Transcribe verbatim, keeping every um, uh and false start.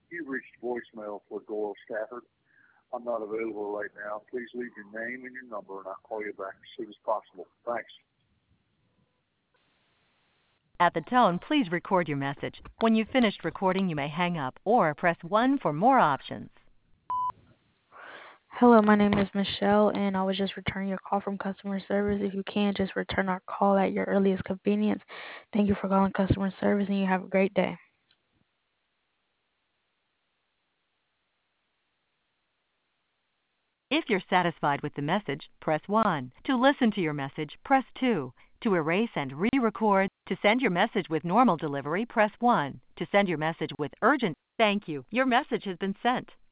You've reached voicemail for Doyle Stafford. I'm not available right now. Please leave your name and your number, and I'll call you back as soon as possible. Thanks. At the tone, please record your message. When you've finished recording, you may hang up or press one for more options. Hello, my name is Michelle, and I was just returning your call from customer service. If you can, just return our call at your earliest convenience. Thank you for calling customer service, and you have a great day. If you're satisfied with the message, press one. To listen to your message, press two. To erase and re-record, to send your message with normal delivery, press one. To send your message with urgent, thank you. Your message has been sent.